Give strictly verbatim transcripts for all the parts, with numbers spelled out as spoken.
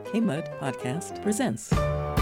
K-Mud Podcast presents.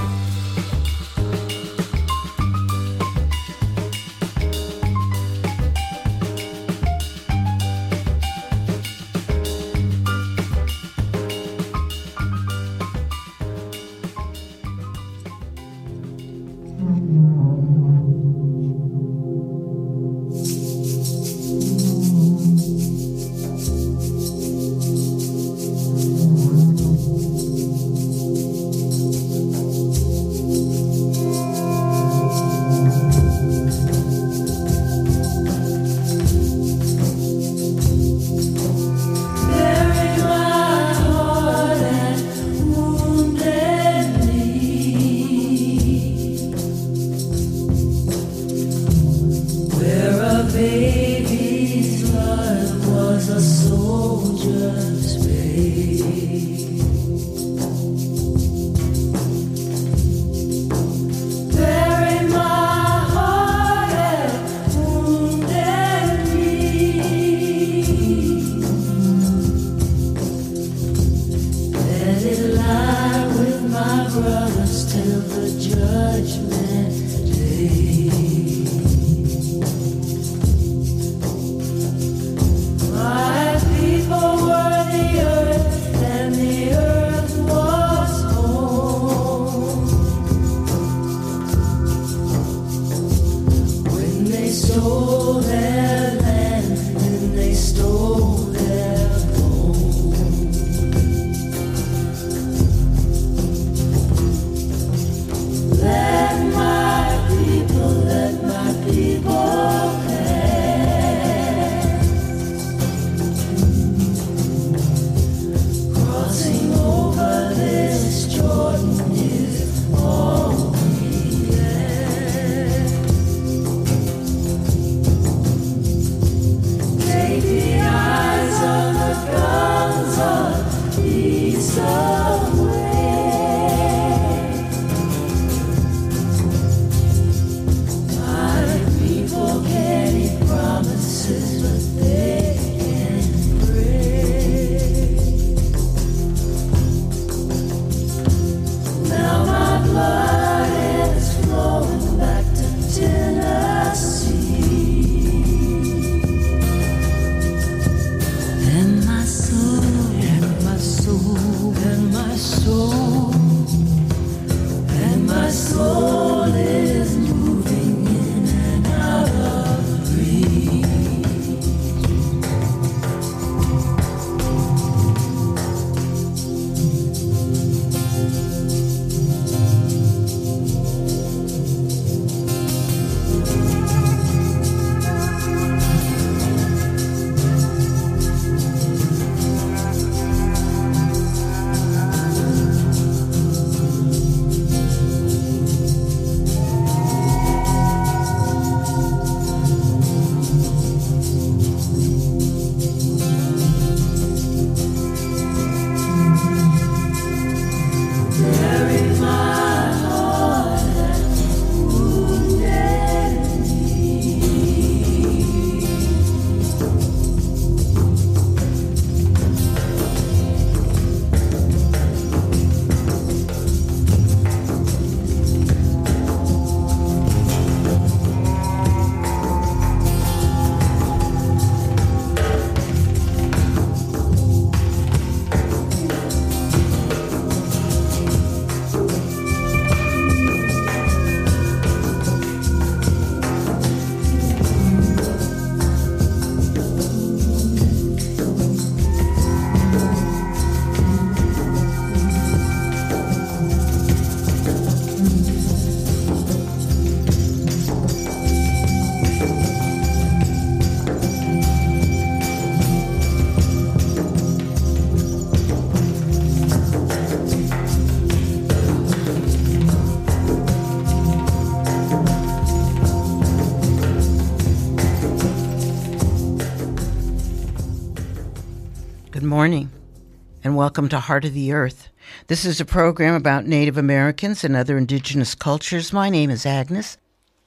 Good morning, and welcome to Heart of the Earth. This is a program about Native Americans and other indigenous cultures. My name is Agnes.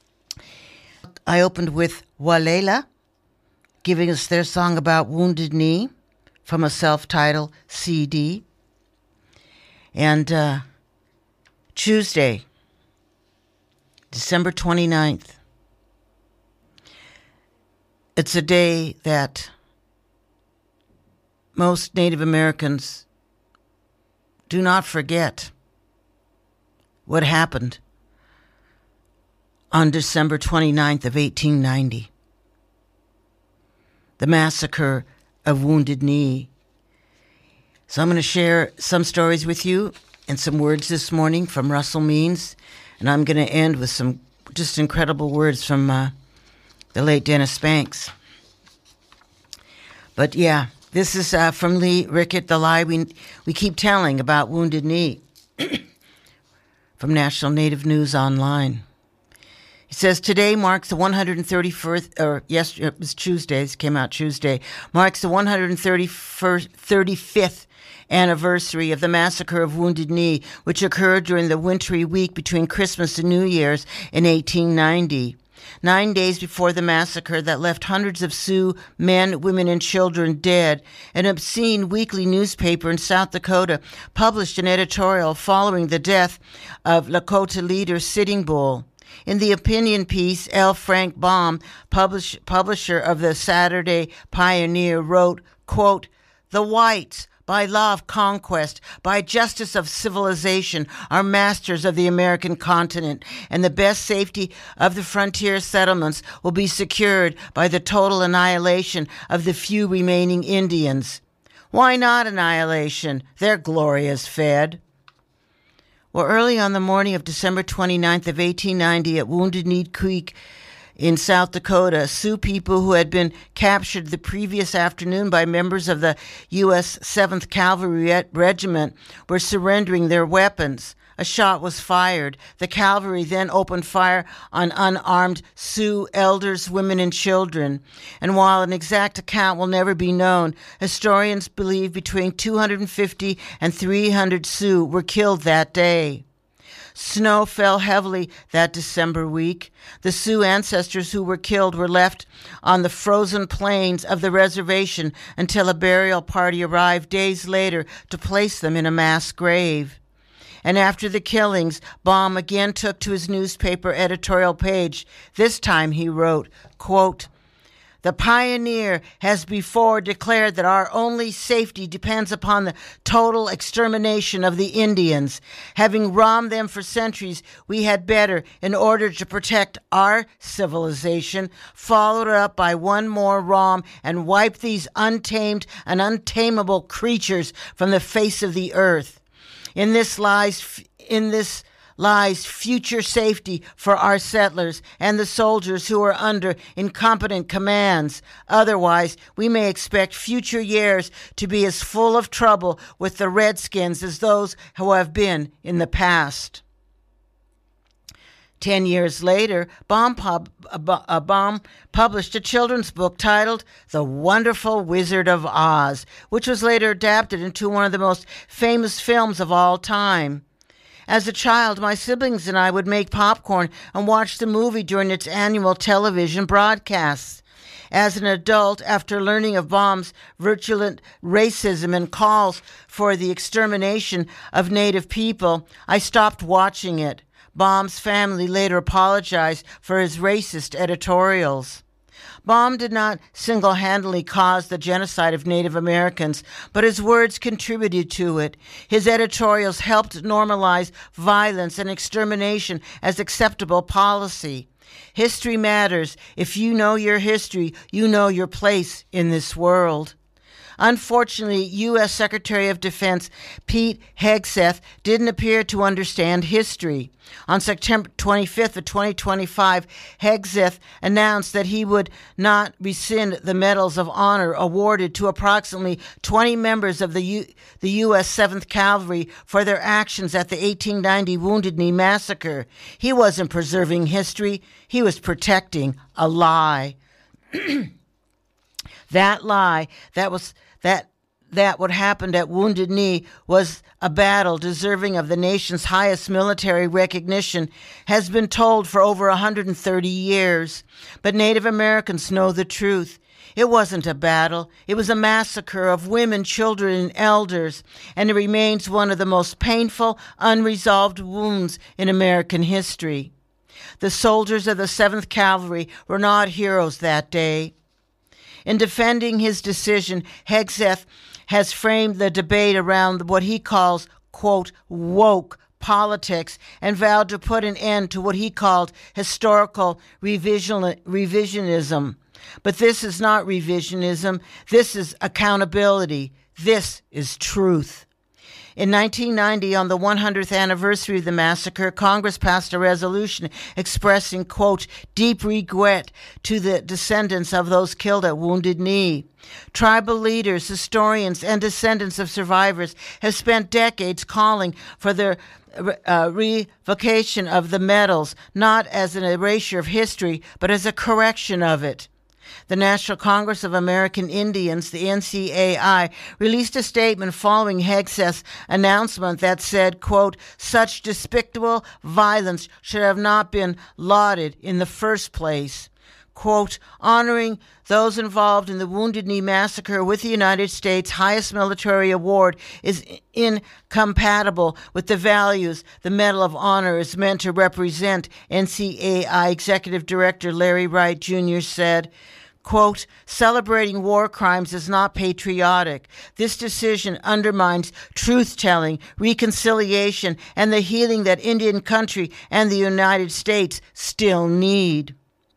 I opened with Walela, giving us their song about Wounded Knee from a self-titled C D. And uh, Tuesday, December twenty-ninth, it's a day that most Native Americans do not forget what happened on December twenty-ninth of eighteen ninety. The massacre of Wounded Knee. So I'm going to share some stories with you and some words this morning from Russell Means, and I'm going to end with some just incredible words from uh, the late Dennis Banks. But yeah, this is uh, from Lee Rickett, the lie we, we keep telling about Wounded Knee from National Native News Online. He says, today marks the one hundred thirty-first, or yesterday, it was Tuesday, it came out Tuesday, marks the one hundred thirty-fifth anniversary of the massacre of Wounded Knee, which occurred during the wintry week between Christmas and New Year's in eighteen ninety. Nine days before the massacre that left hundreds of Sioux men, women, and children dead, an obscene weekly newspaper in South Dakota published an editorial following the death of Lakota leader Sitting Bull. In the opinion piece, L. Frank Baum, publish, publisher of the Saturday Pioneer, wrote, quote, "The whites, by law of conquest, by justice of civilization, are masters of the American continent, and the best safety of the frontier settlements will be secured by the total annihilation of the few remaining Indians. Why not annihilation? Their glory is fed." Well, early on the morning of December twenty-ninth of eighteen ninety at Wounded Knee Creek in South Dakota, Sioux people who had been captured the previous afternoon by members of the U S seventh Cavalry Regiment were surrendering their weapons. A shot was fired. The cavalry then opened fire on unarmed Sioux elders, women, and children. And while an exact account will never be known, historians believe between two hundred fifty and three hundred Sioux were killed that day. Snow fell heavily that December week. The Sioux ancestors who were killed were left on the frozen plains of the reservation until a burial party arrived days later to place them in a mass grave. And after the killings, Baum again took to his newspaper editorial page. This time he wrote, quote, "The Pioneer has before declared that our only safety depends upon the total extermination of the Indians. Having robbed them for centuries, we had better, in order to protect our civilization, follow it up by one more rom and wipe these untamed and untamable creatures from the face of the earth. In this lies, in this lies future safety for our settlers and the soldiers who are under incompetent commands. Otherwise, we may expect future years to be as full of trouble with the Redskins as those who have been in the past." Ten years later, Baum, pub, uh, Baum published a children's book titled The Wonderful Wizard of Oz, which was later adapted into one of the most famous films of all time. As a child, my siblings and I would make popcorn and watch the movie during its annual television broadcasts. As an adult, after learning of Baum's virulent racism and calls for the extermination of Native people, I stopped watching it. Baum's family later apologized for his racist editorials. Baum did not single-handedly cause the genocide of Native Americans, but his words contributed to it. His editorials helped normalize violence and extermination as acceptable policy. History matters. If you know your history, you know your place in this world. Unfortunately, U S Secretary of Defense Pete Hegseth didn't appear to understand history. On September twenty-fifth of twenty twenty-five, Hegseth announced that he would not rescind the Medals of Honor awarded to approximately twenty members of the, U- the U S seventh Cavalry for their actions at the eighteen ninety Wounded Knee Massacre. He wasn't preserving history. He was protecting a lie. That lie, that was that that what happened at Wounded Knee was a battle deserving of the nation's highest military recognition has been told for over one hundred thirty years. But Native Americans know the truth. It wasn't a battle. It was a massacre of women, children, and elders, and it remains one of the most painful, unresolved wounds in American history. The soldiers of the seventh Cavalry were not heroes that day. In defending his decision, Hegseth has framed the debate around what he calls, quote, woke politics, and vowed to put an end to what he called historical revision, revisionism. But this is not revisionism. This is accountability. This is truth. In nineteen ninety, on the one hundredth anniversary of the massacre, Congress passed a resolution expressing, quote, deep regret to the descendants of those killed at Wounded Knee. Tribal leaders, historians, and descendants of survivors have spent decades calling for their uh, revocation of the medals, not as an erasure of history, but as a correction of it. The National Congress of American Indians, the N C A I, released a statement following Hegseth's announcement that said, quote, such despicable violence should have not been lauded in the first place. Quote, honoring those involved in the Wounded Knee massacre with the United States' highest military award is incompatible with the values the Medal of Honor is meant to represent, N C A I Executive Director Larry Wright Junior said. Quote, celebrating war crimes is not patriotic. This decision undermines truth-telling, reconciliation, and the healing that Indian country and the United States still need.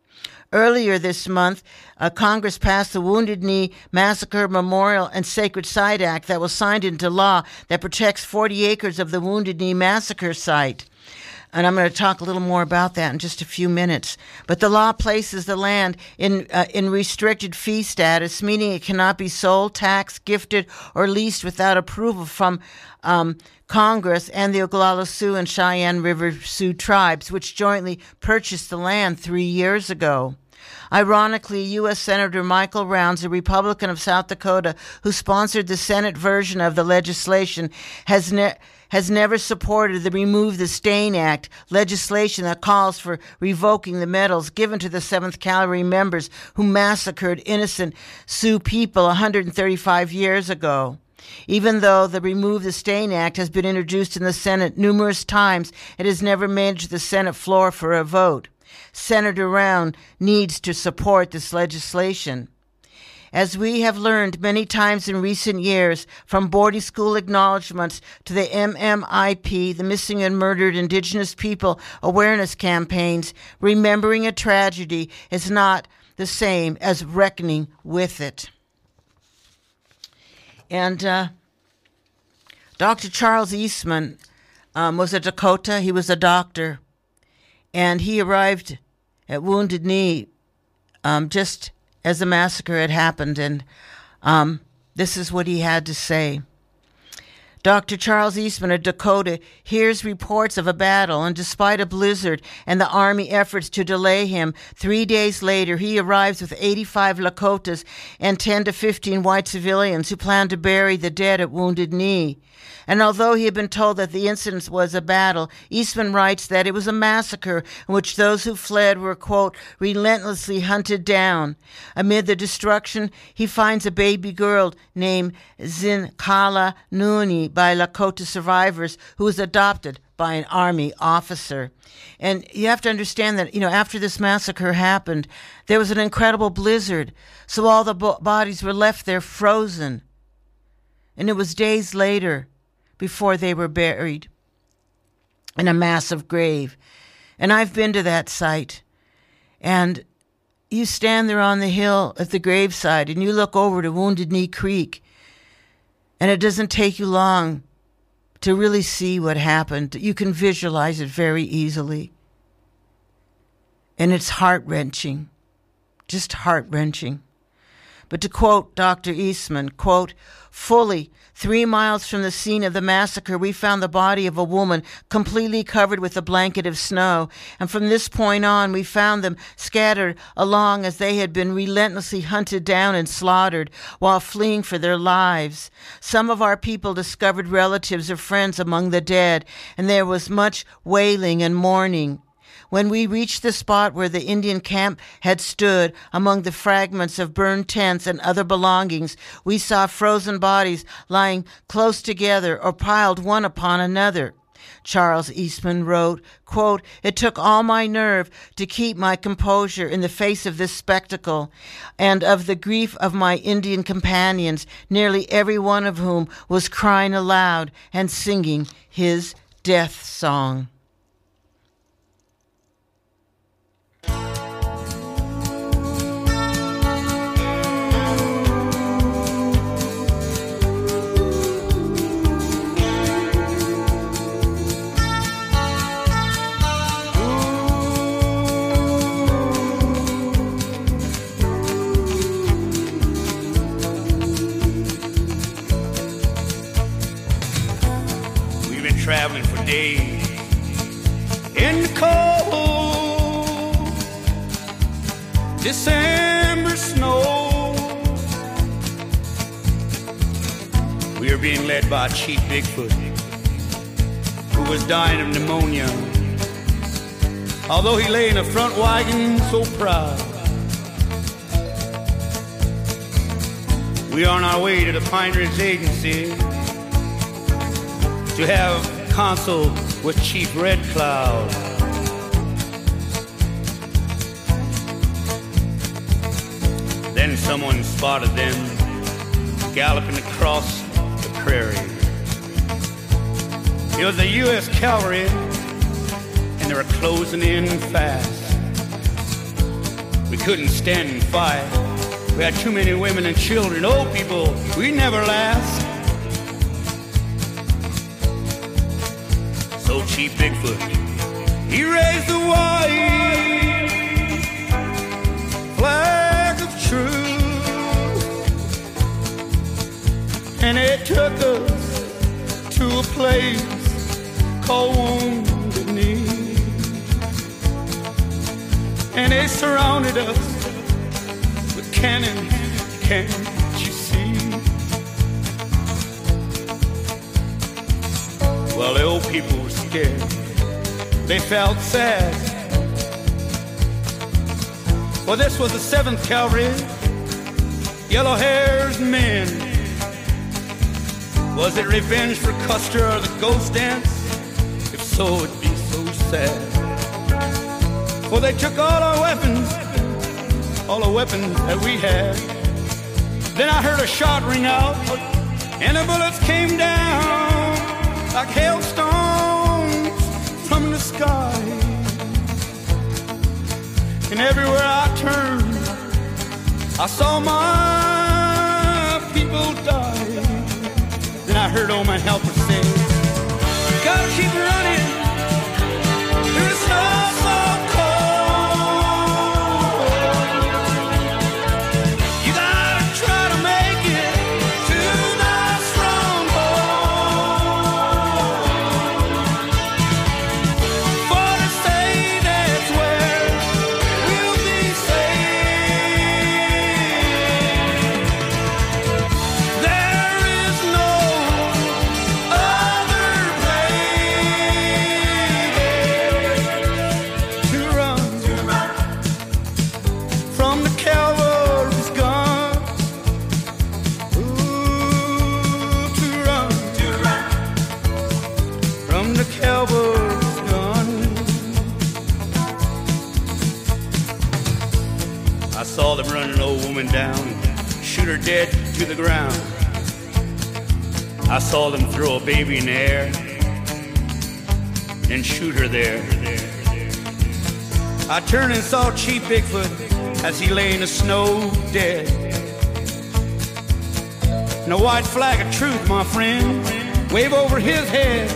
Earlier this month, uh, Congress passed the Wounded Knee Massacre Memorial and Sacred Site Act that was signed into law that protects forty acres of the Wounded Knee Massacre site. And I'm going to talk a little more about that in just a few minutes. But the law places the land in uh, in restricted fee status, meaning it cannot be sold, taxed, gifted, or leased without approval from um, Congress and the Oglala Sioux and Cheyenne River Sioux tribes, which jointly purchased the land three years ago. Ironically, U S Senator Michael Rounds, a Republican of South Dakota who sponsored the Senate version of the legislation, has ne- has never supported the Remove the Stain Act legislation that calls for revoking the medals given to the seventh Cavalry members who massacred innocent Sioux people one hundred thirty-five years ago. Even though the Remove the Stain Act has been introduced in the Senate numerous times, it has never made it to the Senate floor for a vote. Senator Round needs to support this legislation. As we have learned many times in recent years, from boarding school acknowledgments to the M M I P, the Missing and Murdered Indigenous People Awareness campaigns, remembering a tragedy is not the same as reckoning with it. And uh, Doctor Charles Eastman um, was a Dakota. He was a doctor. And he arrived at Wounded Knee um, just as the massacre had happened. And um, this is what he had to say. Doctor Charles Eastman of Dakota hears reports of a battle, and despite a blizzard and the Army efforts to delay him, three days later he arrives with eighty-five Lakotas and ten to fifteen white civilians who plan to bury the dead at Wounded Knee. And although he had been told that the incident was a battle, Eastman writes that it was a massacre in which those who fled were, quote, relentlessly hunted down. Amid the destruction, he finds a baby girl named Zinkala Nuni by Lakota survivors who was adopted by an Army officer. And you have to understand that, you know, after this massacre happened, there was an incredible blizzard, so all the bo- bodies were left there frozen. And it was days later before they were buried in a massive grave. And I've been to that site. And you stand there on the hill at the graveside and you look over to Wounded Knee Creek. And it doesn't take you long to really see what happened. You can visualize it very easily. And it's heart-wrenching. Just heart-wrenching. But to quote Doctor Eastman, quote, fully three miles from the scene of the massacre, we found the body of a woman completely covered with a blanket of snow. And from this point on, we found them scattered along as they had been relentlessly hunted down and slaughtered while fleeing for their lives. Some of our people discovered relatives or friends among the dead, and there was much wailing and mourning. When we reached the spot where the Indian camp had stood among the fragments of burned tents and other belongings, we saw frozen bodies lying close together or piled one upon another. Charles Eastman wrote, quote, it took all my nerve to keep my composure in the face of this spectacle and of the grief of my Indian companions, nearly every one of whom was crying aloud and singing his death song. Traveling for days in the cold December snow. We were being led by Chief Bigfoot, who was dying of pneumonia, although he lay in a front wagon so proud. We are on our way to the Pine Ridge Agency to have consult with Chief Red Cloud. Then someone spotted them galloping across the prairie. It was the U S Cavalry, and they were closing in fast. We couldn't stand and fight. We had too many women and children, old people. We never last. So Chief Bigfoot, he raised the white flag of truth, and it took us to a place called Wounded Knee, and they surrounded us with cannons, can't you see? Well, the old people were scared. They felt sad. Well, this was the seventh Cavalry, yellow-haired men. Was it revenge for Custer or the ghost dance? If so, it'd be so sad. For they took all our weapons, all the weapons that we had. Then I heard a shot ring out, and the bullets came down like hailstones from the sky. And everywhere I turned, I saw my people die. Then I heard all my helpers say, you gotta keep running through the snow so cold. You gotta try to make it to the stronghold. For they say that's where we'll be safe. There is no other place to run, to run from the cavalry's gun. Ooh, to run, to run from the cavalry's gun. I saw them run an old woman down, shoot her dead to the ground. I saw them throw a baby in the air and shoot her there. I turned and saw Chief Bigfoot as he lay in the snow dead. And a white flag of truth, my friend, wave over his head.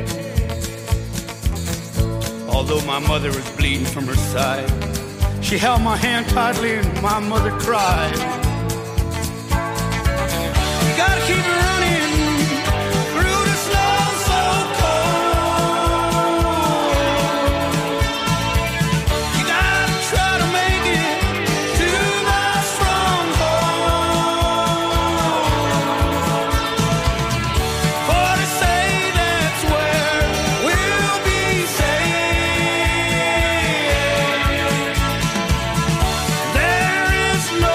Although my mother was bleeding from her side, she held my hand tightly and my mother cried. keep running through the snow so cold. You gotta try to make it to my stronghold. For to say that's where we'll be safe. There is no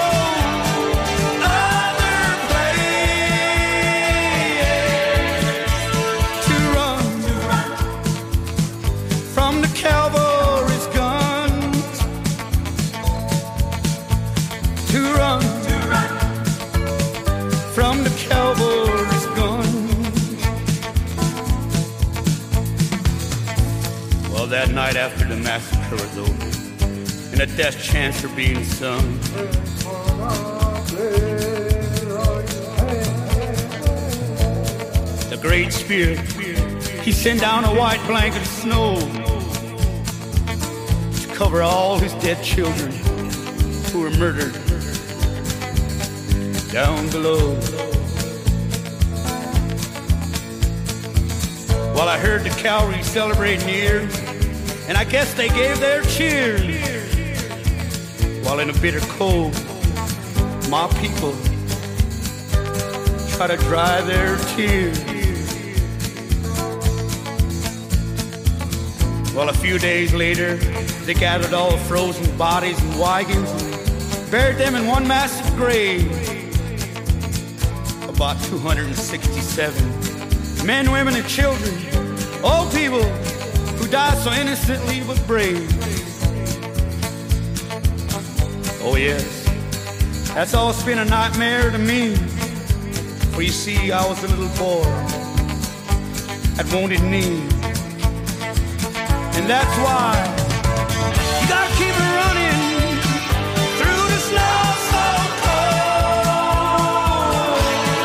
other place to run from the cavalry's guns. To run from the cavalry's guns. Well, that night after the massacre was over, and the death chanter being sung, the Great Spirit, he sent down a white blanket of snow to cover all his dead children who were murdered down below. Well, I heard the cavalry celebrating here, and I guess they gave their cheers, while in the bitter cold, my people try to dry their tears. Well, a few days later, they gathered all the frozen bodies and wagons and buried them in one massive grave. About two hundred sixty-seven men, women, and children, old people who died so innocently but brave. Oh yes, that's always been a nightmare to me. For you see, I was a little boy at Wounded Knee. And that's why you gotta keep it running through the snow so cold.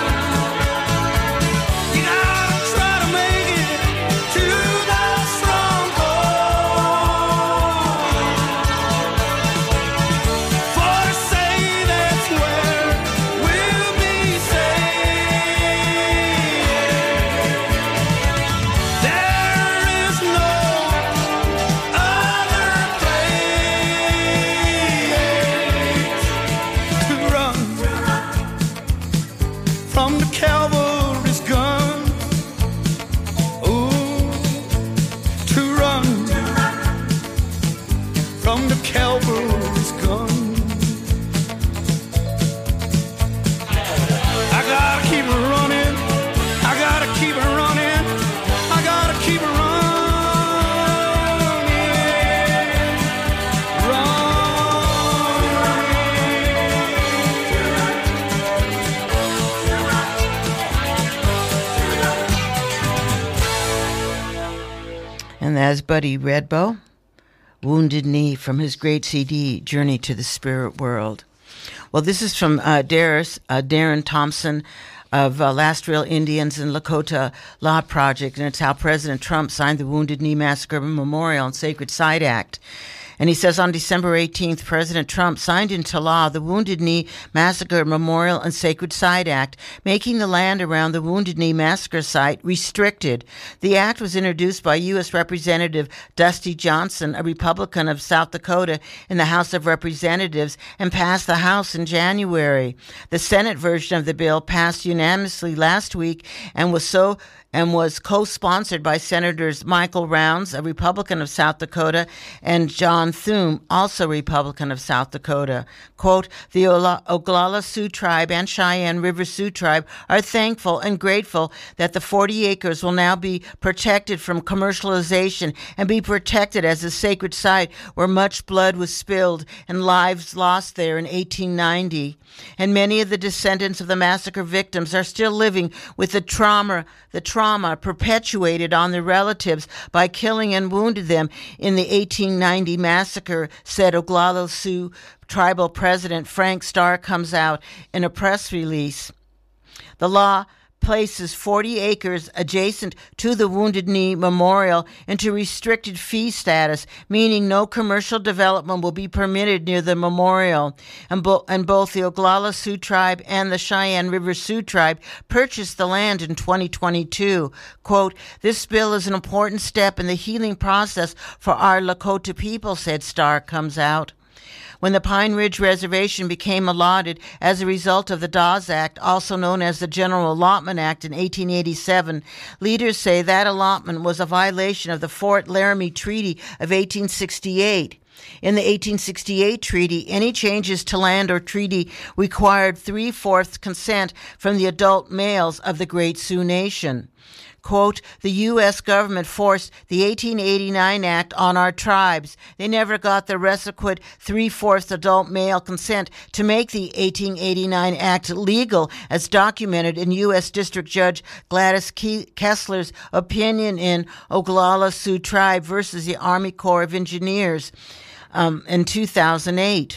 You gotta try to make it to that stronghold. For to say that's where we'll be safe. There is no other place to run from the cavalry's guns. Ooh, to run from the cavalry's guns. I gotta keep it running. I gotta keep it running. I gotta keep it running. And that's Buddy Redbow, Wounded Knee, from his great C D, Journey to the Spirit World. Well, this is from uh, Darris, uh, Darren Thompson of uh, Last Real Indians and Lakota Law Project, and it's how President Trump signed the Wounded Knee Massacre Memorial and Sacred Site Act. And he says on December eighteenth, President Trump signed into law the Wounded Knee Massacre Memorial and Sacred Site Act, making the land around the Wounded Knee Massacre site restricted. The act was introduced by U S Representative Dusty Johnson, a Republican of South Dakota, in the House of Representatives, and passed the House in January. The Senate version of the bill passed unanimously last week and was so and was co-sponsored by Senators Michael Rounds, a Republican of South Dakota, and John Thune, also Republican of South Dakota. Quote, the Ola- Oglala Sioux Tribe and Cheyenne River Sioux Tribe are thankful and grateful that the forty acres will now be protected from commercialization and be protected as a sacred site where much blood was spilled and lives lost there in eighteen ninety. And many of the descendants of the massacre victims are still living with the trauma, the trauma perpetuated on their relatives by killing and wounded them in the eighteen ninety massacre, said Oglala Sioux Tribal President Frank Starr comes out in a press release. The law places forty acres adjacent to the Wounded Knee Memorial into restricted fee status, meaning no commercial development will be permitted near the memorial. And, bo- and both the Oglala Sioux Tribe and the Cheyenne River Sioux Tribe purchased the land in twenty twenty-two. Quote, "This bill is an important step in the healing process for our Lakota people," said Starr Comes Out. When the Pine Ridge Reservation became allotted as a result of the Dawes Act, also known as the General Allotment Act in eighteen eighty-seven, leaders say that allotment was a violation of the Fort Laramie Treaty of eighteen sixty-eight. In the eighteen sixty-eight treaty, any changes to land or treaty required three-fourths consent from the adult males of the Great Sioux Nation. Quote, "The U S government forced the eighteen eighty-nine Act on our tribes. They never got the requisite three-fourths adult male consent to make the eighteen eighty-nine Act legal, as documented in U S District Judge Gladys Kessler's opinion in Oglala Sioux Tribe versus the Army Corps of Engineers um, in two thousand eight.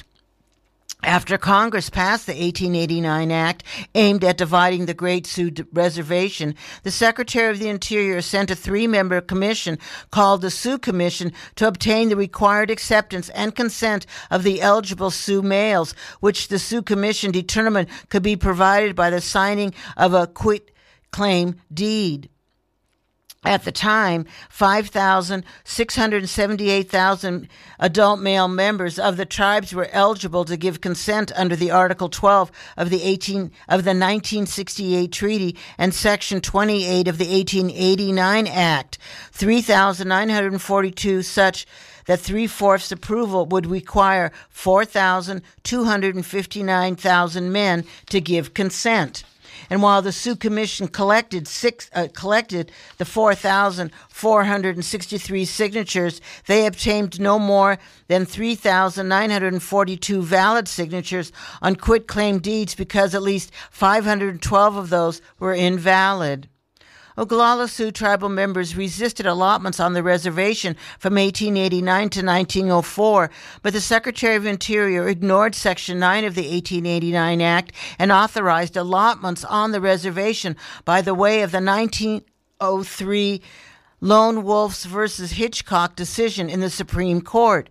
After Congress passed the eighteen eighty-nine Act aimed at dividing the Great Sioux Reservation, the Secretary of the Interior sent a three-member commission called the Sioux Commission to obtain the required acceptance and consent of the eligible Sioux males, which the Sioux Commission determined could be provided by the signing of a quitclaim deed. At the time, five thousand six hundred seventy-eight thousand adult male members of the tribes were eligible to give consent under the Article twelve of the eighteen of the nineteen sixty-eight Treaty and Section twenty-eight of the eighteen eighty-nine Act. three thousand nine hundred forty-two such that three-fourths approval would require four thousand two hundred fifty-nine thousand men to give consent. And while the Sioux Commission collected six uh, collected the four thousand four hundred sixty-three signatures, they obtained no more than three thousand nine hundred forty-two valid signatures on quitclaim deeds because at least five hundred twelve of those were invalid. Oglala Sioux tribal members resisted allotments on the reservation from eighteen eighty-nine to nineteen oh four, but the Secretary of Interior ignored Section nine of the eighteen eighty-nine Act and authorized allotments on the reservation by the way of the nineteen oh three Lone Wolves versus Hitchcock decision in the Supreme Court.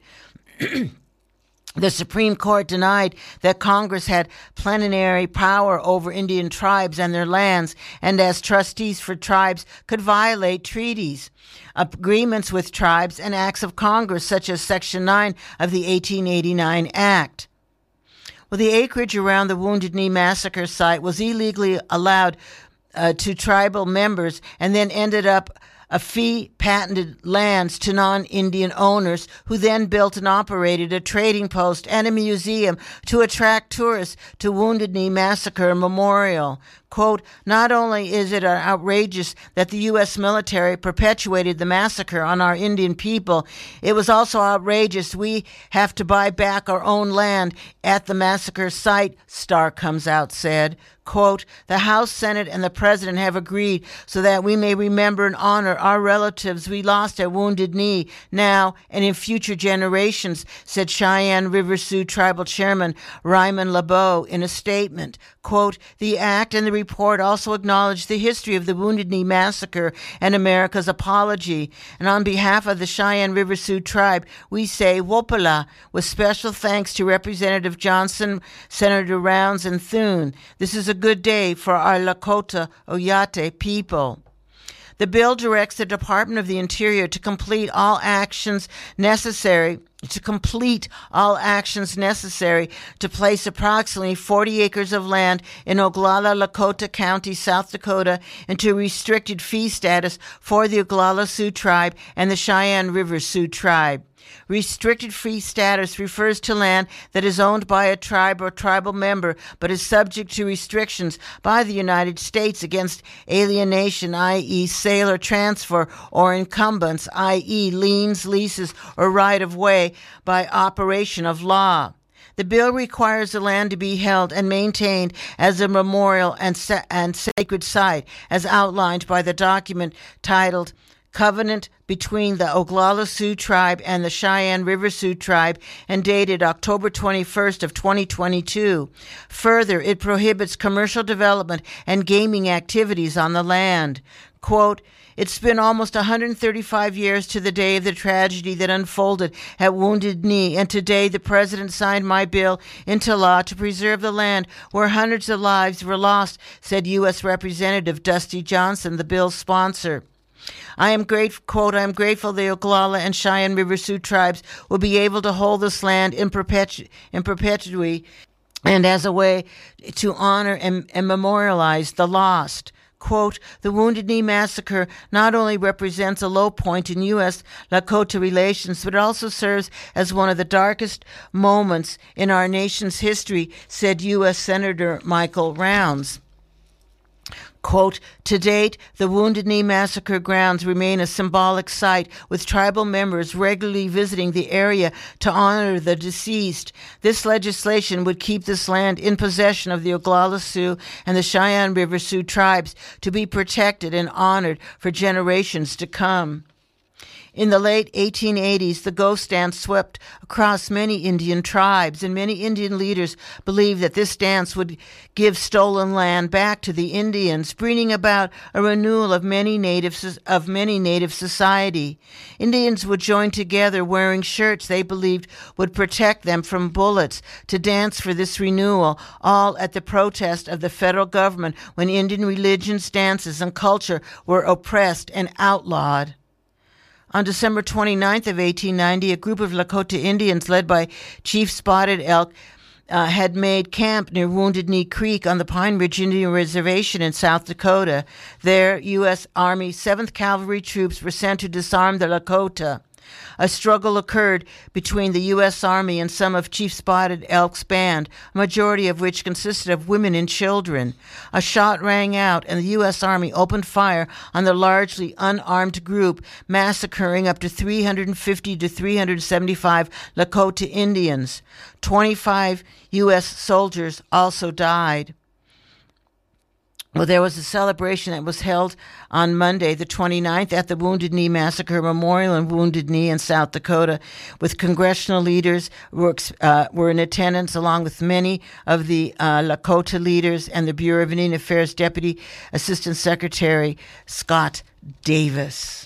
The Supreme Court denied that Congress had plenary power over Indian tribes and their lands, and as trustees for tribes could violate treaties, agreements with tribes, and acts of Congress, such as Section nine of the eighteen eighty-nine Act. Well, the acreage around the Wounded Knee Massacre site was illegally allowed uh, to tribal members and then ended up a fee patented lands to non-Indian owners who then built and operated a trading post and a museum to attract tourists to Wounded Knee Massacre Memorial. Quote, "Not only is it outrageous that the U S military perpetuated the massacre on our Indian people, it was also outrageous we have to buy back our own land at the massacre site," Starr Comes Out said. Quote, "The House, Senate, and the President have agreed so that we may remember and honor our relatives we lost at Wounded Knee now and in future generations," said Cheyenne River Sioux Tribal Chairman Ryman LeBeau in a statement. Quote, "The act and the report also acknowledge the history of the Wounded Knee Massacre and America's apology. And on behalf of the Cheyenne River Sioux Tribe, we say Wopala, with special thanks to Representative Johnson, Senator Rounds, and Thune. This is a good day for our Lakota Oyate people." The bill directs the Department of the Interior to complete all actions necessary to complete all actions necessary to place approximately forty acres of land in Oglala, Lakota County, South Dakota, into restricted fee status for the Oglala Sioux Tribe and the Cheyenne River Sioux Tribe. Restricted fee status refers to land that is owned by a tribe or tribal member but is subject to restrictions by the United States against alienation, that is sale or transfer, or incumbents, that is liens, leases, or right-of-way by operation of law. The bill requires the land to be held and maintained as a memorial and, sa- and sacred site, as outlined by the document titled covenant between the Oglala Sioux tribe and the Cheyenne River Sioux tribe and dated October twenty-first of twenty twenty-two. Further, it prohibits commercial development and gaming activities on the land. Quote, "It's been almost one hundred thirty-five years to the day of the tragedy that unfolded at Wounded Knee, and today the President signed my bill into law to preserve the land where hundreds of lives were lost," said U S Representative Dusty Johnson, the bill's sponsor. I am great, quote, "I am grateful the Oglala and Cheyenne River Sioux tribes will be able to hold this land in, perpetu- in perpetuity and as a way to honor and, and memorialize the lost." Quote, "The Wounded Knee Massacre not only represents a low point in U S Lakota relations, but it also serves as one of the darkest moments in our nation's history," said U S Senator Michael Rounds. Quote, "To date, the Wounded Knee Massacre grounds remain a symbolic site, with tribal members regularly visiting the area to honor the deceased. This legislation would keep this land in possession of the Oglala Sioux and the Cheyenne River Sioux tribes to be protected and honored for generations to come." In the late eighteen eighties, the ghost dance swept across many Indian tribes, and many Indian leaders believed that this dance would give stolen land back to the Indians, bringing about a renewal of many native of many native society. Indians would join together wearing shirts they believed would protect them from bullets to dance for this renewal, all at the protest of the federal government when Indian religions, dances, and culture were oppressed and outlawed. On December twenty-ninth of eighteen ninety, a group of Lakota Indians led by Chief Spotted Elk uh, had made camp near Wounded Knee Creek on the Pine Ridge Indian Reservation in South Dakota. There, U S Army seventh Cavalry troops were sent to disarm the Lakota. A struggle occurred between the U S Army and some of Chief Spotted Elk's band, a majority of which consisted of women and children. A shot rang out, and the U S Army opened fire on the largely unarmed group, massacring up to three hundred fifty to three hundred seventy-five Lakota Indians. twenty-five U S soldiers also died. Well, there was a celebration that was held on Monday, the twenty-ninth, at the Wounded Knee Massacre Memorial in Wounded Knee in South Dakota, with congressional leaders were, uh, were in attendance, along with many of the uh, Lakota leaders and the Bureau of Indian Affairs Deputy Assistant Secretary Scott Davis.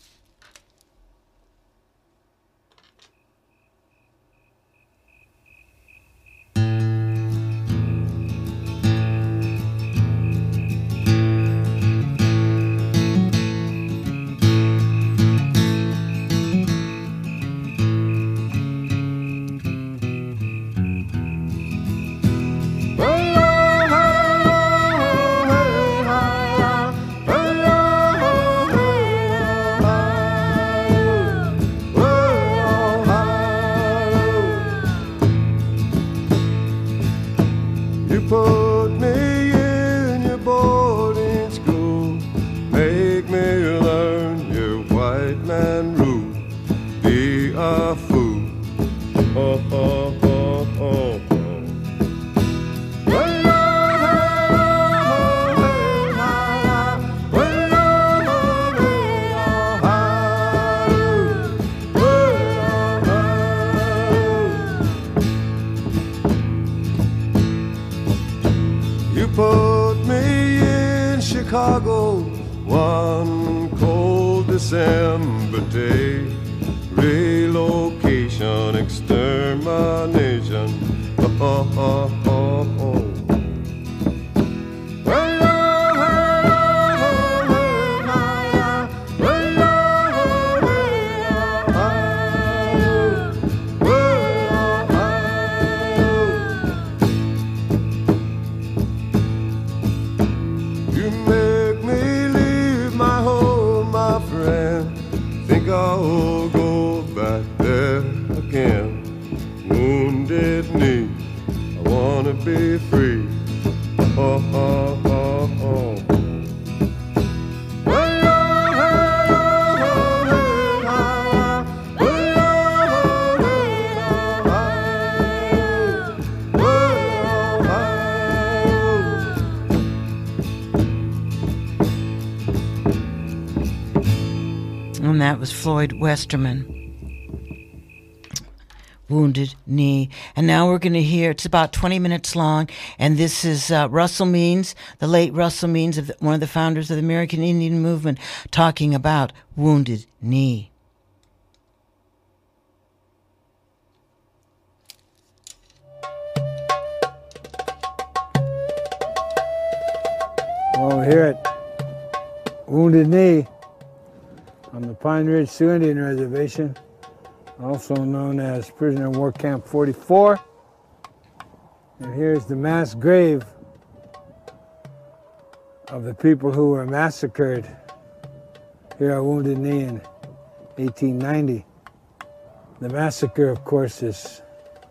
Chicago, one cold December day. Relocation, extermination. Oh, oh, oh, oh, oh. Oh And that was Floyd Westerman, Wounded Knee. And now we're going to hear, it's about twenty minutes long, and this is uh, Russell Means, the late Russell Means, of the, one of the founders of the American Indian Movement, talking about Wounded Knee. Well, here at Wounded Knee on the Pine Ridge Sioux Indian Reservation, also known as Prisoner of War Camp forty-four. And here's the mass grave of the people who were massacred here at Wounded Knee in eighteen ninety. The massacre, of course, is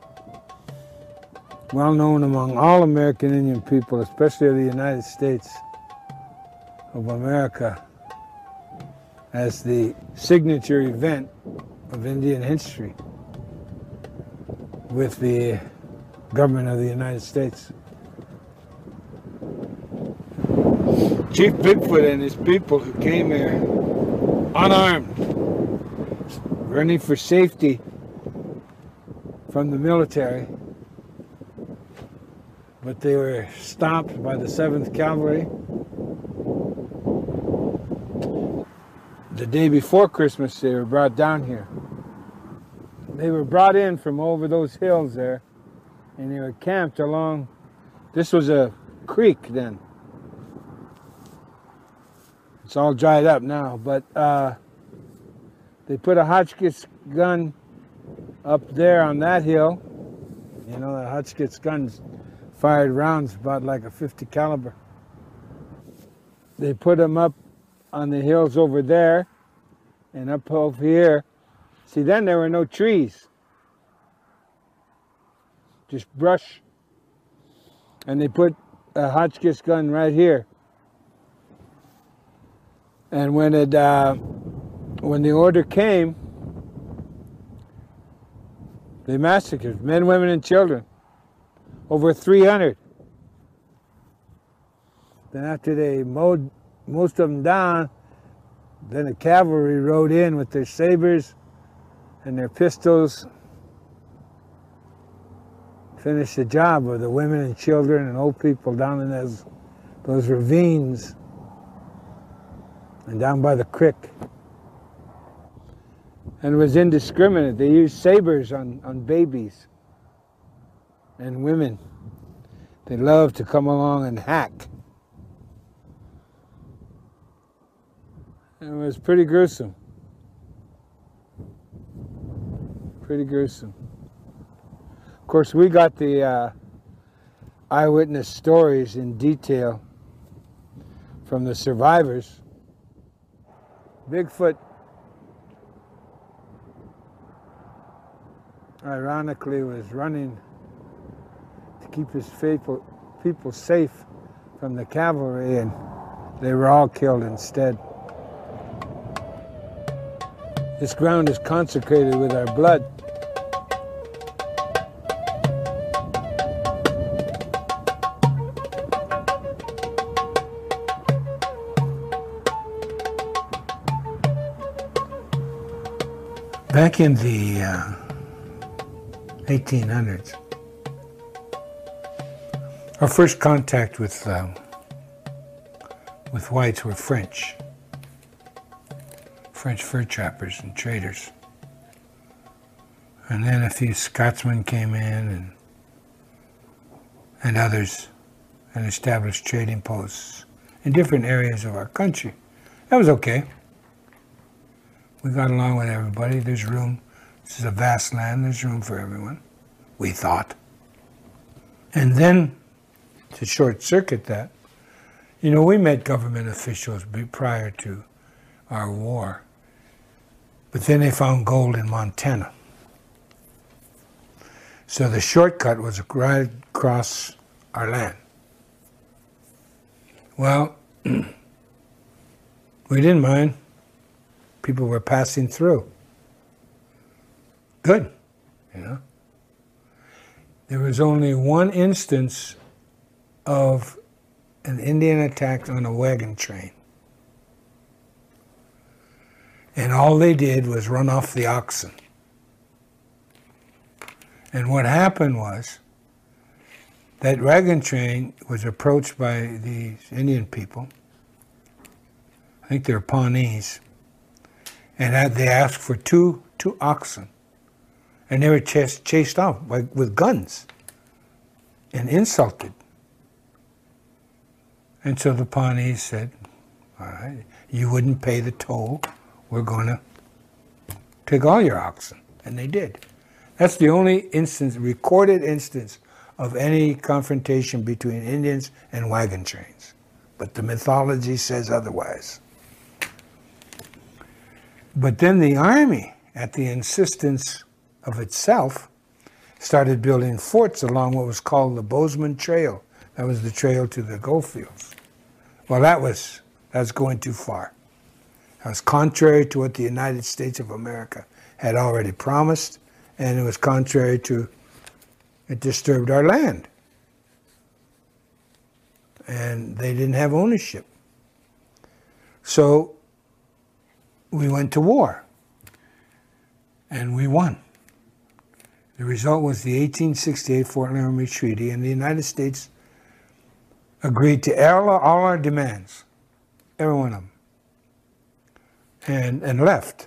well known among all American Indian people, especially of the United States of America, as the signature event of Indian history with the government of the United States. Chief Bigfoot and his people who came here unarmed, running for safety from the military, but they were stopped by the seventh Cavalry the day before Christmas. They were brought down here. They were brought in from over those hills there, and they were camped along. This was a creek then. It's all dried up now, but uh, they put a Hotchkiss gun up there on that hill. You know, the Hotchkiss guns fired rounds about like a fifty caliber. They put them up on the hills over there and up over here. See, then there were no trees, just brush. And they put a Hotchkiss gun right here. And when it, uh, when the order came, they massacred men, women, and children. Over three hundred. Then after they mowed most of them down, then the cavalry rode in with their sabers and their pistols, finished the job of the women and children and old people down in those, those ravines and down by the creek. And it was indiscriminate. They used sabers on, on babies and women. They loved to come along and hack. It was pretty gruesome. Pretty gruesome. Of course, we got the uh, eyewitness stories in detail from the survivors. Bigfoot, ironically, was running to keep his faithful people safe from the cavalry, and they were all killed instead. This ground is consecrated with our blood. Back in the uh, eighteen hundreds, our first contact with uh, with whites were French. French fur trappers and traders. And then a few Scotsmen came in and, and others and established trading posts in different areas of our country. That was okay. We got along with everybody. There's room. This is a vast land. There's room for everyone, we thought. And then, to short circuit that, you know, we met government officials prior to our war. But then they found gold in Montana. So the shortcut was right across our land. Well, we didn't mind. People were passing through. Good, you know. There was only one instance of an Indian attack on a wagon train. And all they did was run off the oxen. And what happened was that wagon train was approached by these Indian people. I think they're Pawnees. And had, they asked for two, two oxen. And they were chased, chased off by, with guns and insulted. And so the Pawnees said, all right, you wouldn't pay the toll, we're going to take all your oxen. And they did. That's the only instance, recorded instance, of any confrontation between Indians and wagon trains. But the mythology says otherwise. But then the army, at the insistence of itself, started building forts along what was called the Bozeman Trail. That was the trail to the Goldfields. Well, that was, that was going too far. That was contrary to what the United States of America had already promised, and it was contrary to, it disturbed our land. And they didn't have ownership. So we went to war, and we won. The result was the eighteen sixty-eight Fort Laramie Treaty, and the United States agreed to all, all our demands, every one of them, and, and left.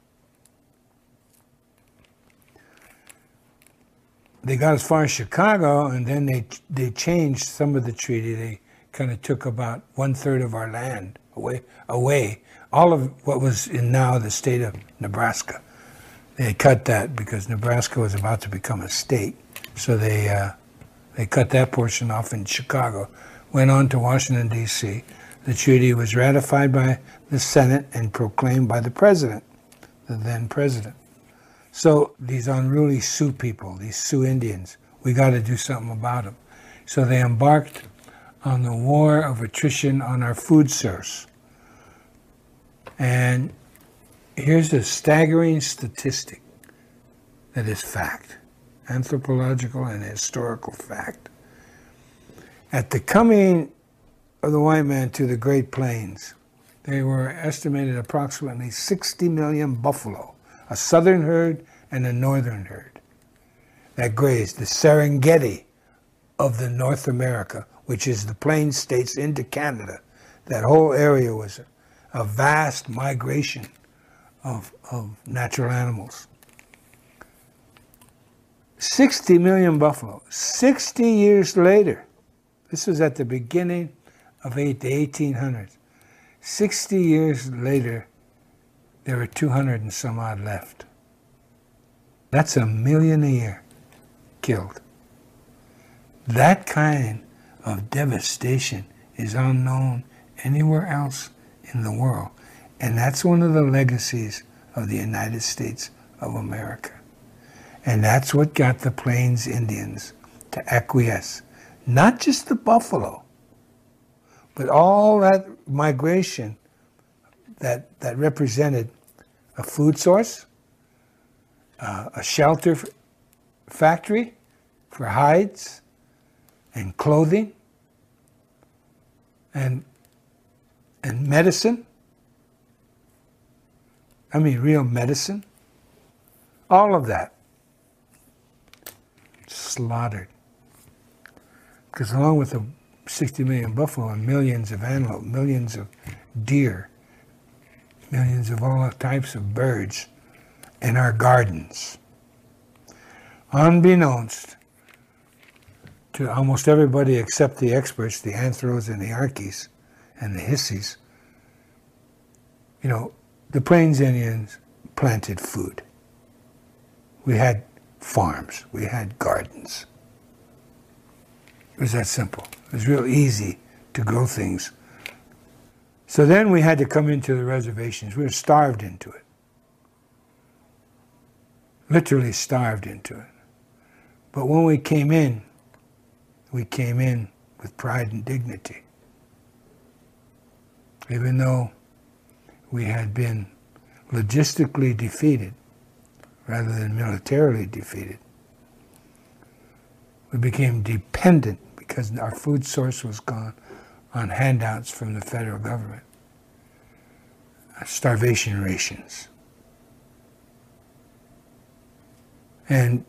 They got as far as Chicago, and then they they changed some of the treaty. They kind of took about one-third of our land away, away. All of what was in now the state of Nebraska. They cut that because Nebraska was about to become a state. So they uh, they cut that portion off in Chicago, went on to Washington, D C The treaty was ratified by the Senate and proclaimed by the president, the then president. So these unruly Sioux people, these Sioux Indians, we got to do something about them. So they embarked on the war of attrition on our food source. And here's a staggering statistic that is fact, anthropological and historical fact. At the coming of the white man to the Great Plains, there were estimated approximately sixty million buffalo, a southern herd and a northern herd, that grazed the Serengeti of the North America, which is the Plains states into Canada. That whole area was a vast migration of, of natural animals. sixty million buffalo. sixty years later, this was at the beginning of the eighteen hundreds. sixty years later, there were two hundred and some odd left. That's a million a year killed. That kind of devastation is unknown anywhere else in the world. And that's one of the legacies of the United States of America. And that's what got the Plains Indians to acquiesce. Not just the buffalo, but all that migration that, that represented a food source, uh, a shelter f- factory for hides and clothing, and and medicine. I mean, real medicine. All of that slaughtered. Because along with the sixty million buffalo and millions of antelope, millions of deer, millions of all types of birds in our gardens, unbeknownst to almost everybody except the experts, the anthros and the archies and the hissies, you know, the Plains Indians planted food. We had farms. We had gardens. It was that simple. It was real easy to grow things. So then we had to come into the reservations. We were starved into it. Literally starved into it. But when we came in, we came in with pride and dignity. Even though we had been logistically defeated rather than militarily defeated, we became dependent because our food source was gone on handouts from the federal government. starvation rations. And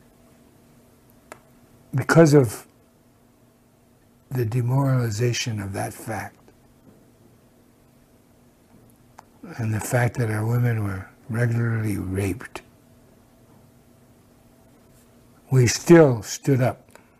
because of the demoralization of that fact, and the fact that our women were regularly raped, we still stood up.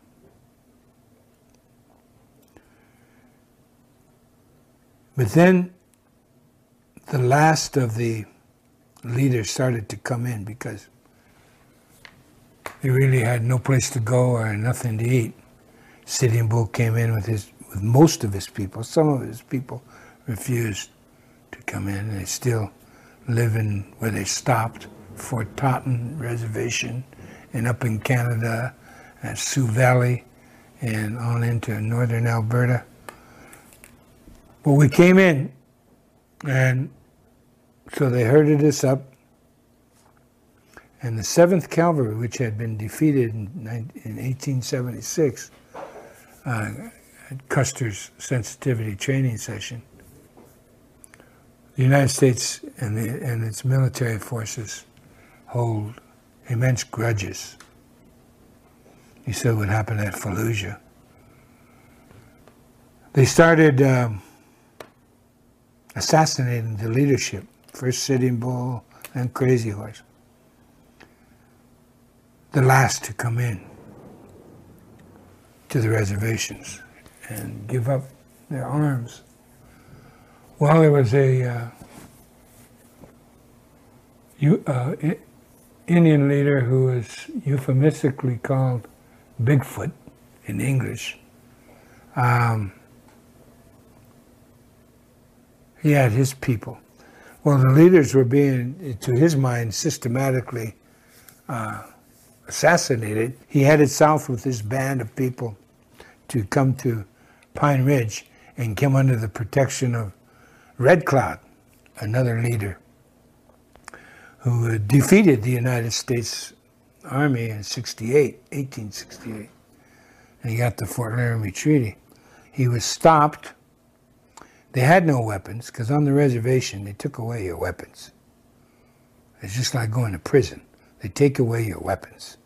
But then the last of the leaders started to come in because they really had no place to go or nothing to eat. Sitting Bull came in with his with most of his people. Some of his people refused to come in. They still live in where they stopped, Fort Totten Reservation, and up in Canada at Sioux Valley and on into northern Alberta. But we came in, and so they herded us up, and the seventh Cavalry, which had been defeated in, in eighteen seventy-six uh, at Custer's sensitivity training session, the United States and, the, and its military forces hold immense grudges. You saw what happened at Fallujah. They started um, assassinating the leadership. First Sitting Bull, then Crazy Horse. The last to come in to the reservations and give up their arms. Well, there was a uh, you, uh, I- Indian leader who was euphemistically called Bigfoot in English. Um, he had his people. Well, the leaders were being, to his mind, systematically uh, assassinated. He headed south with his band of people to come to Pine Ridge and come under the protection of Red Cloud, another leader who defeated the United States Army in sixty-eight, eighteen sixty-eight. And he got the Fort Laramie Treaty. He was stopped. They had no weapons, because on the reservation, they took away your weapons. It's just like going to prison. They take away your weapons.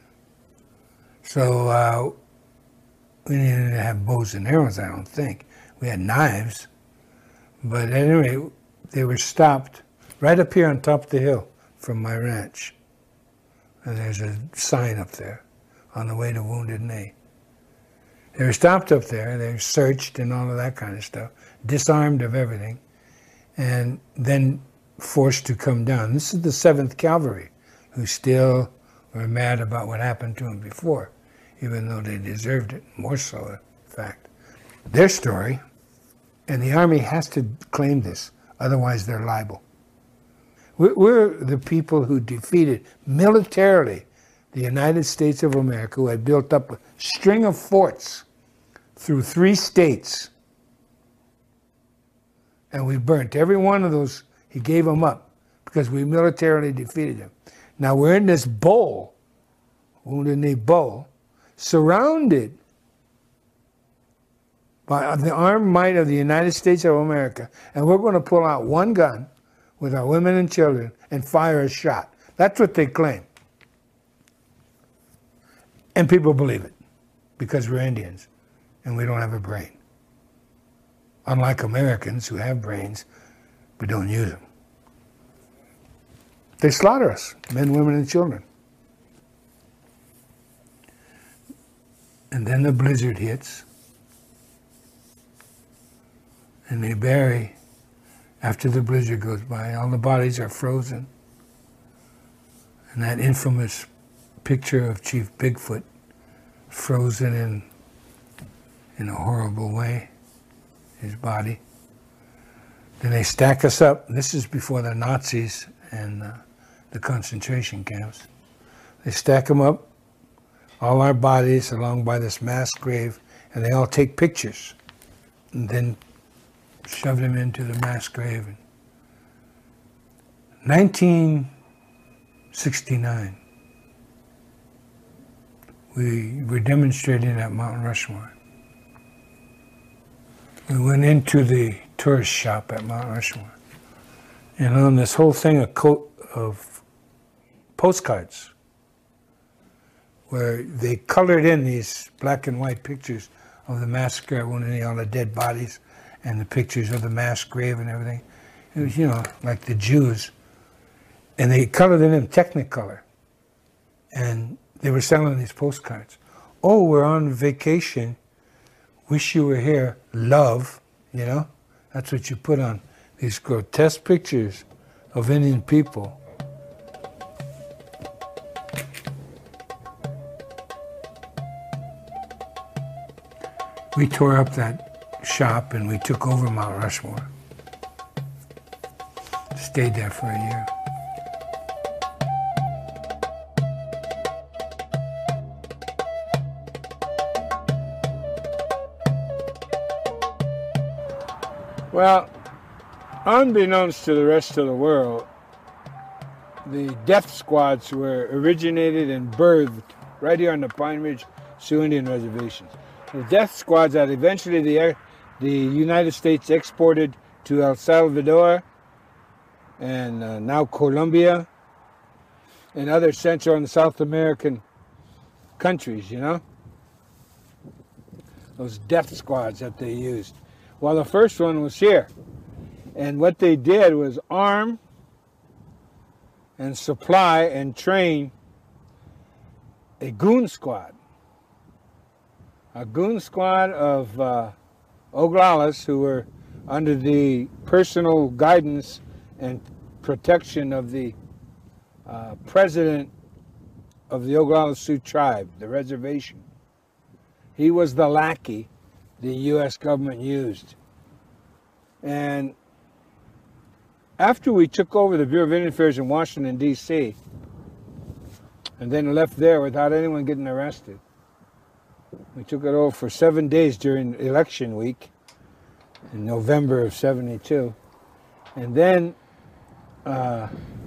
So uh, we didn't have bows and arrows, I don't think. We had knives. But at any rate, they were stopped right up here on top of the hill from my ranch. And there's a sign up there on the way to Wounded Knee. They were stopped up there, they were searched and all of that kind of stuff, disarmed of everything, and then forced to come down. This is the seventh Cavalry, who still were mad about what happened to them before, even though they deserved it, more so, in fact. Their story, and the Army has to claim this, otherwise they're liable. We're the people who defeated militarily the United States of America, who had built up a string of forts through three states. And we burnt every one of those. He gave them up because we militarily defeated him. Now we're in this bowl, Wounded Knee Bowl, surrounded by the armed might of the United States of America, and we're going to pull out one gun with our women and children and fire a shot. That's what they claim. And people believe it because we're Indians and we don't have a brain. Unlike Americans who have brains but don't use them. They slaughter us, men, women, and children. And then the blizzard hits and they bury, after the blizzard goes by, all the bodies are frozen. And that infamous picture of Chief Bigfoot frozen in in a horrible way, his body. Then they stack us up. This is before the Nazis and uh, the concentration camps. They stack them up, all our bodies along by this mass grave, and they all take pictures and then shove them into the mass grave. nineteen sixty-nine. We were demonstrating at Mount Rushmore. We went into the tourist shop at Mount Rushmore. And on this whole thing of, co- of postcards, where they colored in these black and white pictures of the massacre at Wounded, all the dead bodies, and the pictures of the mass grave and everything. It was, you know, like the Jews. And they colored it in Technicolor. And they were selling these postcards. Oh, we're on vacation. Wish you were here. Love, you know? That's what you put on these grotesque pictures of Indian people. We tore up that shop and we took over Mount Rushmore. Stayed there for a year. Well, unbeknownst to the rest of the world, the death squads were originated and birthed right here on the Pine Ridge Sioux Indian reservations. The death squads that eventually the, the United States exported to El Salvador and uh, now Colombia and other Central and South American countries, you know? Those death squads that they used. Well, the first one was here. And what they did was arm and supply and train a goon squad. A goon squad of uh, Oglalas who were under the personal guidance and protection of the uh, president of the Oglala Sioux tribe, the reservation. He was the lackey the U S government used. And after we took over the Bureau of Indian Affairs in Washington, D C, and then left there without anyone getting arrested, we took it over for seven days during election week in November of seventy-two. And then uh,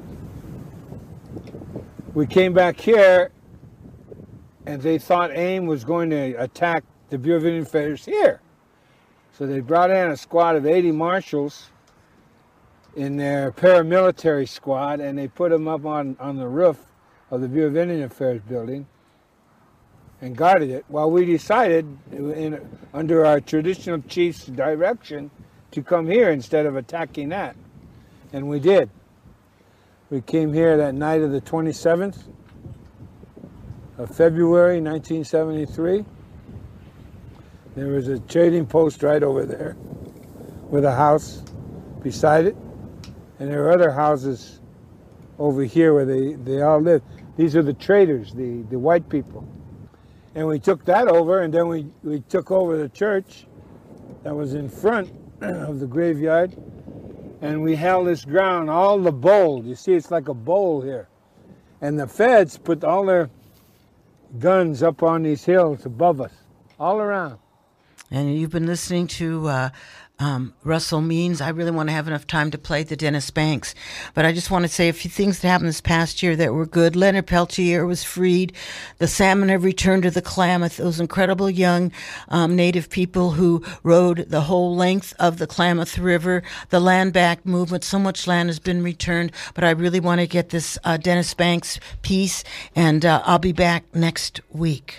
we came back here and they thought AIM was going to attack the Bureau of Indian Affairs here. So they brought in a squad of eighty marshals in their paramilitary squad, and they put them up on, on the roof of the Bureau of Indian Affairs building and guarded it, while we decided, in, under our traditional chief's direction, to come here instead of attacking that. And we did. We came here that night of the twenty-seventh of February nineteen seventy-three. There was a trading post right over there with a house beside it. And there are other houses over here where they, they all live. These are the traders, the, the white people. And we took that over, and then we, we took over the church that was in front of the graveyard. And we held this ground, all the bowl. You see, it's like a bowl here. And the feds put all their guns up on these hills above us, all around. And you've been listening to uh, um, Russell Means. I really want to have enough time to play the Dennis Banks, but I just want to say a few things that happened this past year that were good. Leonard Peltier was freed. The salmon have returned to the Klamath. Those incredible young um, Native people who rode the whole length of the Klamath River. The land back movement. So much land has been returned, but I really want to get this uh, Dennis Banks piece, and uh, I'll be back next week.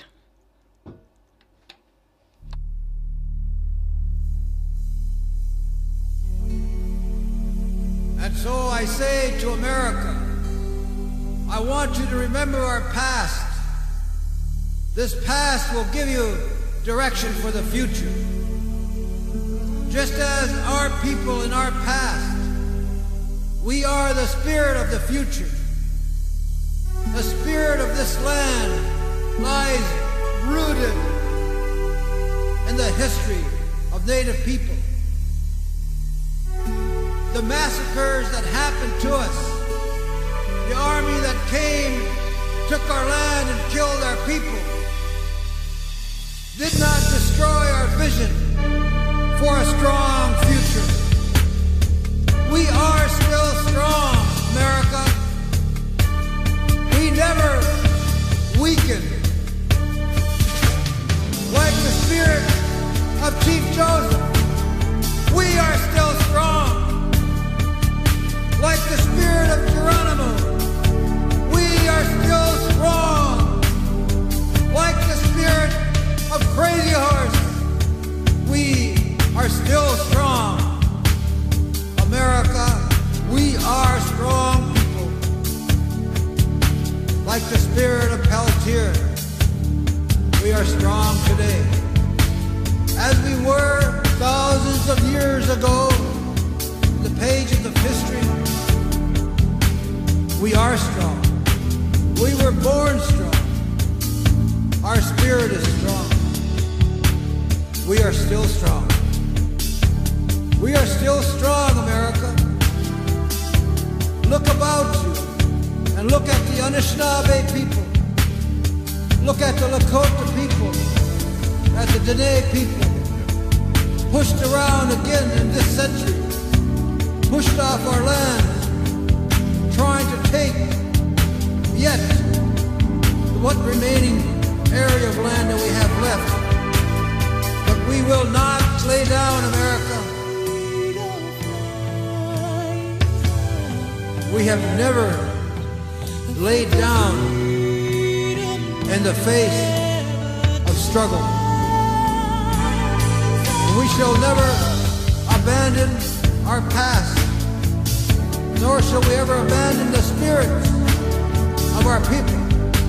And so I say to America, I want you to remember our past. This past will give you direction for the future. Just as our people in our past, we are the spirit of the future. The spirit of this land lies rooted in the history of Native people. The massacres that happened to us, the army that came, took our land and killed our people, did not destroy our vision for a strong future. We are still strong, America. We never weakened. Like the spirit of Chief Joseph, we are still strong. We are strong. We were born strong. Our spirit is strong. We are still strong. We are still strong, America. Look about you and look at the Anishinaabe people. Look at the Lakota people, at the Dene people, pushed around again in this century, pushed off our land, trying to take yet what remaining area of land that we have left. But we will not lay down, America. We have never laid down in the face of struggle. We shall never abandon our past, nor shall we ever abandon the spirit of our people.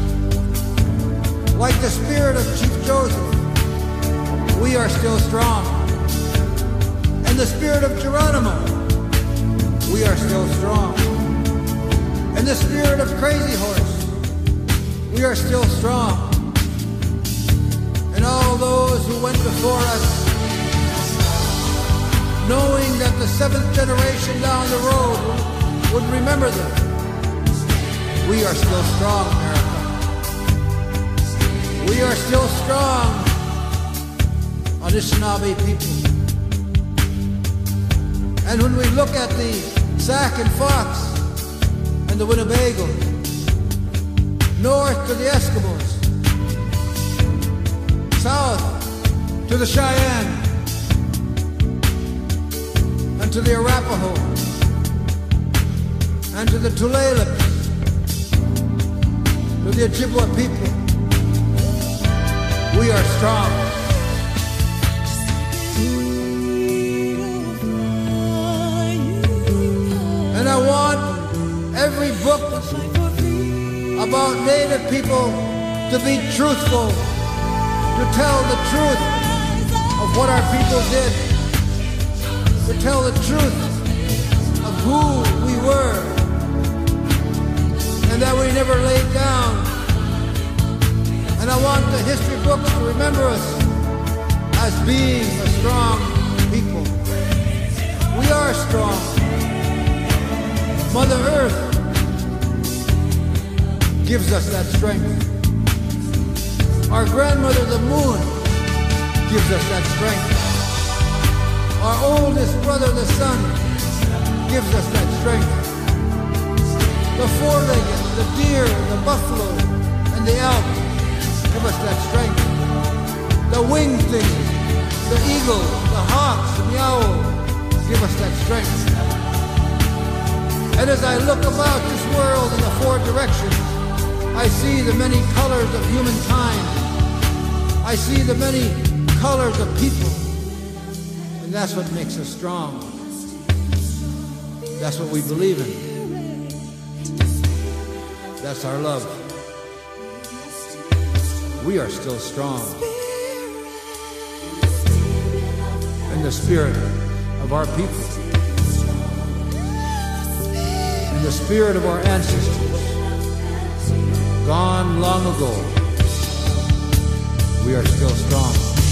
Like the spirit of Chief Joseph, we are still strong. And the spirit of Geronimo, we are still strong. And the spirit of Crazy Horse, we are still strong. And all those who went before us, knowing that the seventh generation down the road would remember them, we are still strong, America. We are still strong, Anishinaabe people. And when we look at the Sac and Fox and the Winnebago, north to the Eskimos, south to the Cheyenne, and to the Arapaho, and to the Tulalip, to the Ojibwa people, we are strong. And I want every book about Native people to be truthful, to tell the truth of what our people did, to tell the truth of who we were, and that we never laid down. And I want the history books to remember us as being a strong people. We are strong. Mother Earth gives us that strength. Our grandmother, the moon, gives us that strength. Our oldest brother, the sun, gives us that strength. The four-legged, the deer, the buffalo, and the elk give us that strength. The winged things, the eagle, the hawks, and the owl give us that strength. And as I look about this world in the four directions, I see the many colors of humankind. I see the many colors of people. And that's what makes us strong. That's what we believe in. That's our love. We are still strong. In the spirit of our people. In the spirit of our ancestors. Gone long ago. We are still strong.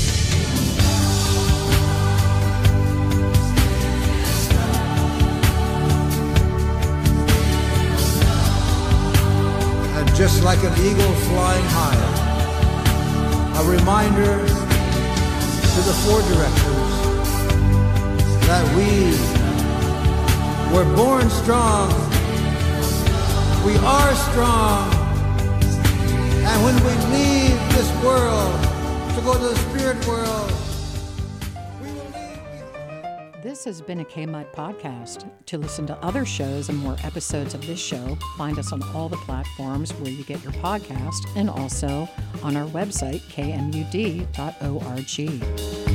And just like an eagle flying high, a reminder to the four directors that we were born strong, we are strong, and when we leave this world to go to the spirit world, we will leave behind. This has been a K-Mutt podcast. To listen to other shows and more episodes of this show, find us on all the platforms where you get your podcast and also on our website, K M U D dot org.